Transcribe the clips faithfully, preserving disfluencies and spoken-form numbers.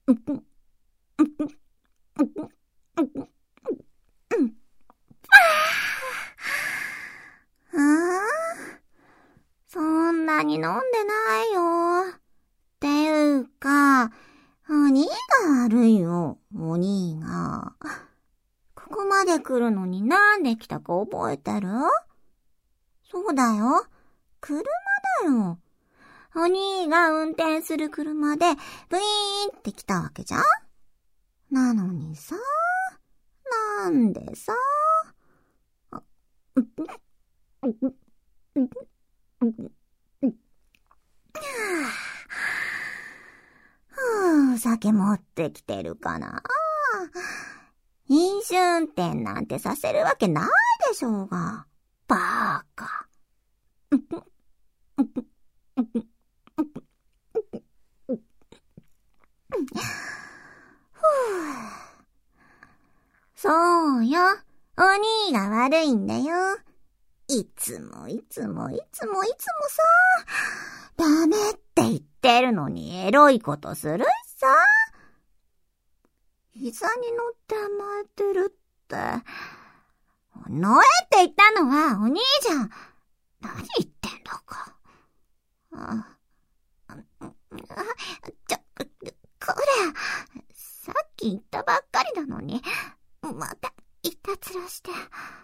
そんなに飲んでないよ。っていうか、兄が悪いよ、お兄が。ここまで来るのになんで来たか覚えてる？そうだよ。車だよ。お兄が運転する車でブイーンって来たわけじゃん？なのにさ、なんでさ。ふぅ、酒持ってきてるかな。飲酒運転なんてさせるわけないでしょうが。バーカ。そうよ。お兄が悪いんだよ。いつもいつもいつもいつもさ、ダメって言ってるのにエロいことするしさ。膝に乗って甘えてるって。乗れって言ったのはお兄じゃん。何言ってんだか。ああちょ、これ、さっき言ったばっかりなのに、またいたずらして。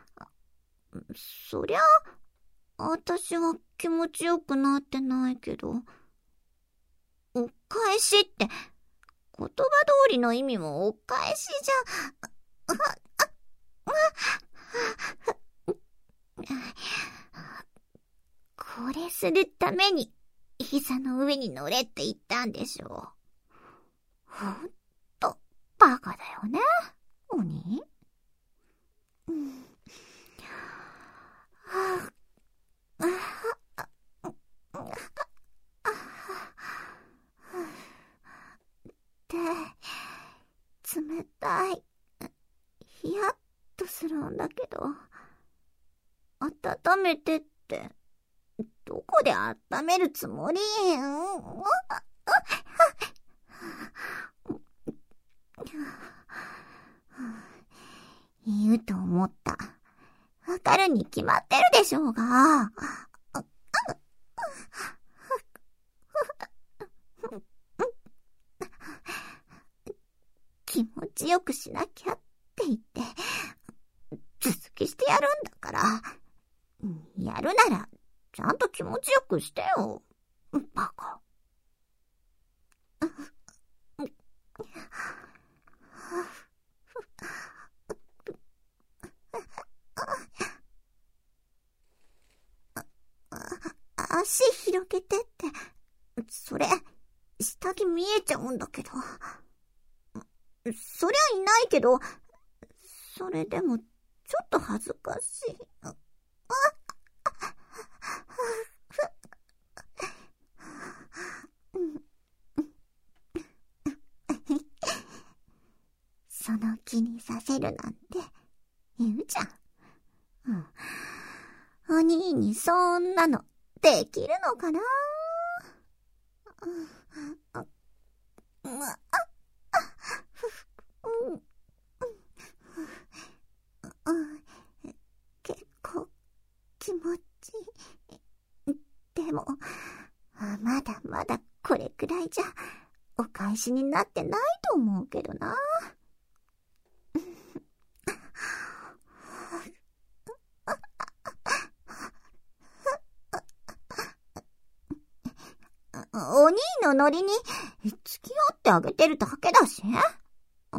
そりゃ、私は気持ちよくなってないけど、お返しって、言葉通りの意味もお返しじゃ、これするために膝の上に乗れって言ったんでしょう。ほんと、バカだよね、鬼。うん。で、冷たい。ヒヤッとするんだけど、温めてって、どこで温めるつもり？言うと思った。わかるに決まってるでしょうが。気持ちよくしなきゃって言って、続きしてやるんだから、やるなら、ちゃんと気持ちよくしてよ、バカ。足広げてって、それ、下着見えちゃうんだけど。そりゃいないけど、それでもちょっと恥ずかしい。その気にさせるなんて言うじゃん。うん、お兄にそんなのできるのかな。結構気持ちいい。でもまだまだこれくらいじゃお返しになってないと思うけどな。お兄のノリに付き合ってあげてるだけだし。うん、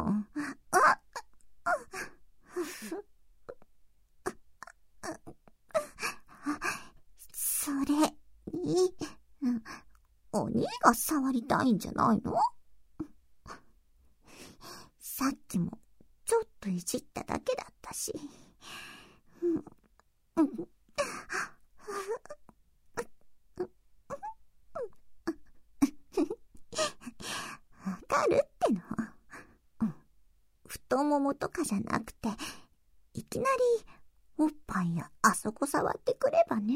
それに、お兄が触りたいんじゃないの？さっきもちょっといじっただけだったし。うんうんわかるっての。うん。太ももとかじゃなくて、いきなりおっぱいやあそこ触ってくればね。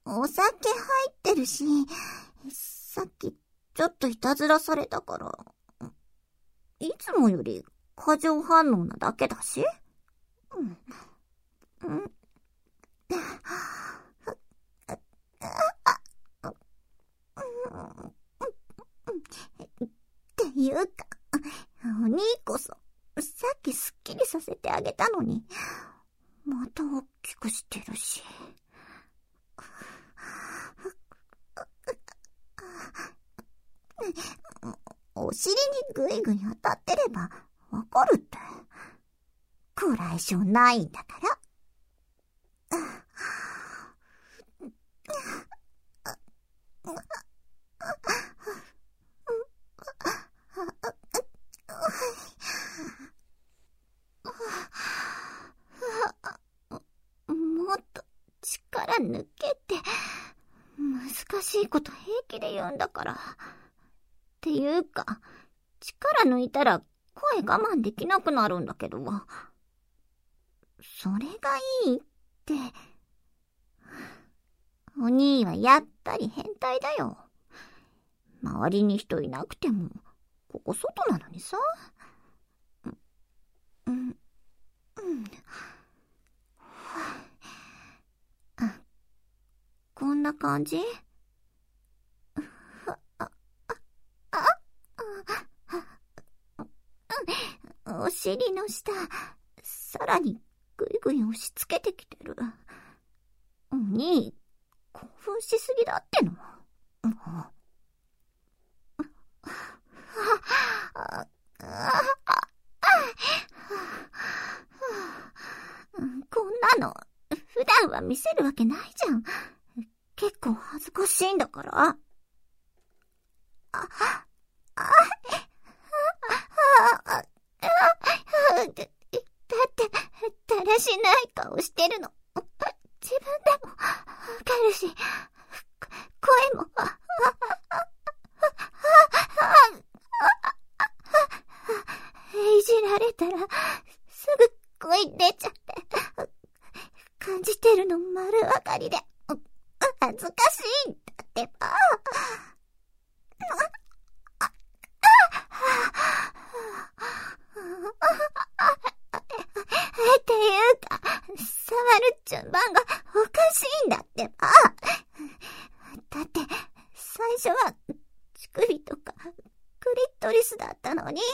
お酒入ってるし、さっきちょっといたずらされたから、いつもより過剰反応なだけだし。うん。うん。っていうか、お兄こそ、さっきすっきりさせてあげたのに、また大きくしてるし。お尻にぐいぐい当たってればわかるって。くらいしょないんだから。もっと力抜けって難しいこと平気で言うんだから。っていうか、力抜いたら声我慢できなくなるんだけど、それがいいって。お兄はやっぱり変態だよ。周りに人いなくても、ここ外なのにさ。うん、うん、うん。こんな感じ？お尻の下、さらにぐいぐい押し付けてきてる。お兄、興奮しすぎだっての。こんなの、普段は見せるわけないじゃん。結構恥ずかしいんだから。あ、あ、あ、だって、だらしない顔してるの。自分でもわかるし、声も、いじられたら、すぐ声出ちゃって、感じてるの丸分かりで、恥ずかしいんだってば。っていうか、触る順番がおかしいんだってば。だって、最初は乳首とかクリトリスだったのに。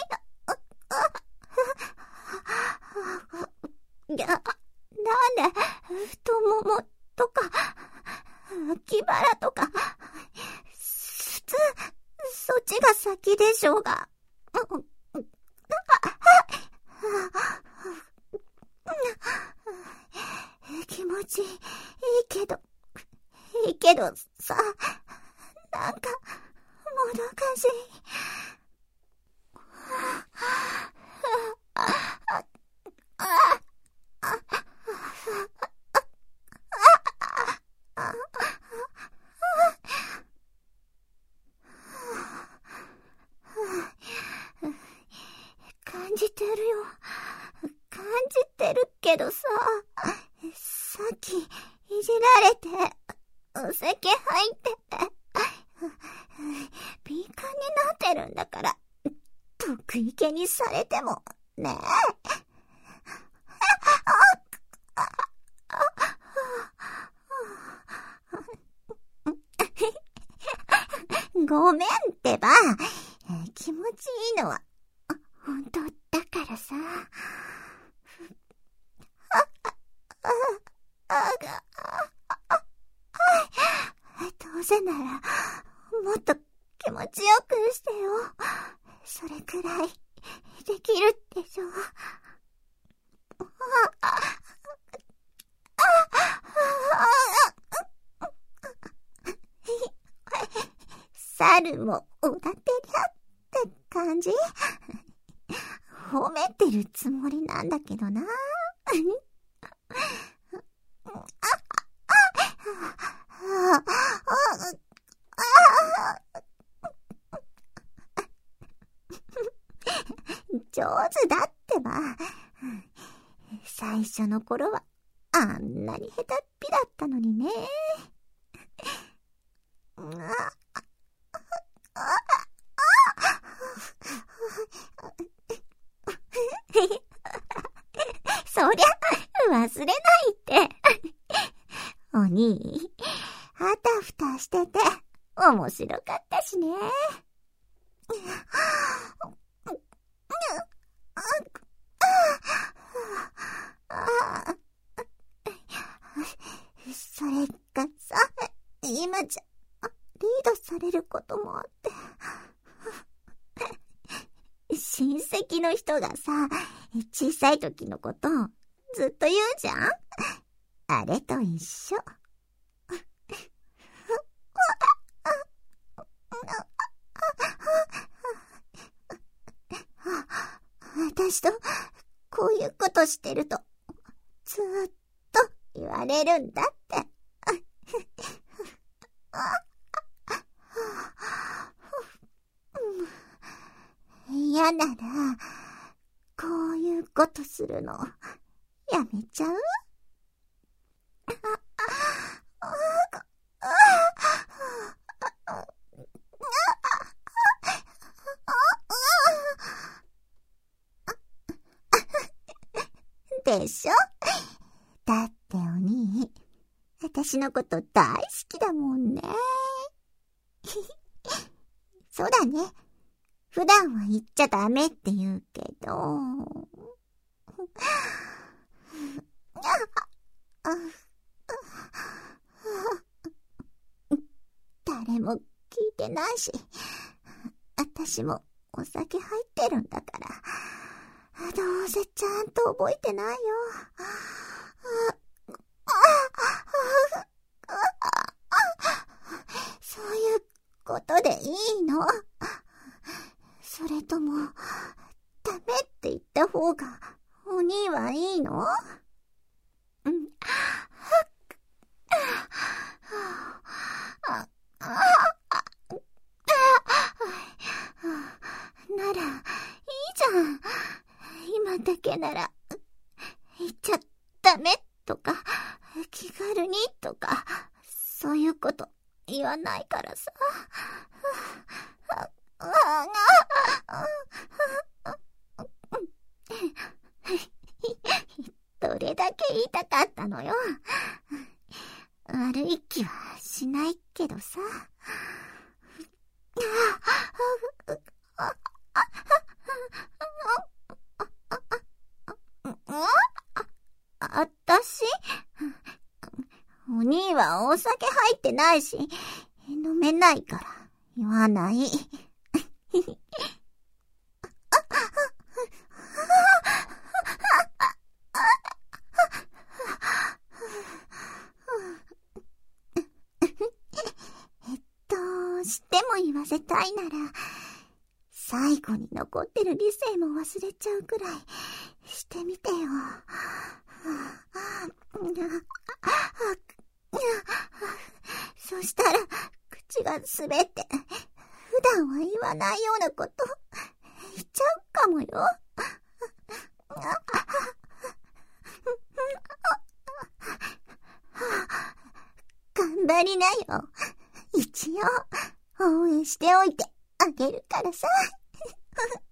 いや、なんで太ももとか脇腹とか、普通そっちが先でしょうが。気持ちいいけど、いいけどさ、なんかもどかしい。感じてるよ。感じてるけどさ、さっきいじられて、お酒入ってて、敏感になってるんだから、得意気にされても、ねえ。ごめんってば、気持ちいいのは本当だからさ。どうせならもっと気持ちよくしてよ。それくらいできるでしょ。猿もおだてりゃって感じ？褒めてるつもりなんだけどな。上手だってば。最初の頃はあんなに下手っぴだったのにね。 そりゃ、忘れないって。お兄、あたふたしてて、面白かったしね。それがさ、今じゃ、リードされることもあって。親戚の人がさ、小さい時のことをずっと言うじゃん？あれと一緒。私とこういうことしてるとずっと言われるんだって。嫌ならこういうことするのやめちゃう？でしょ？だってお兄、私のこと大好きだもんね。そうだね。普段は言っちゃダメって言うけど。誰も聞いてないし、私もお酒入ってるんだから。どうせちゃんと覚えてないよ。そういうことでいいの？それとも、ダメって言った方がお兄はいいの？うん。なら、いいじゃん。今だけなら、言っちゃダメとか、気軽にとか、そういうこと言わないからさ。どれだけ言いたかったのよ。悪い気はしないけどさ。あたし？お兄はお酒入ってないし、飲めないから言わない。どうしても言わせたいなら、最後に残ってる理性も忘れちゃうくらいしてみてよ。そしたら口が滑って、普段は言わないようなこと言っちゃうかもよ。頑張りなよ。一応応援しておいてあげるからさ。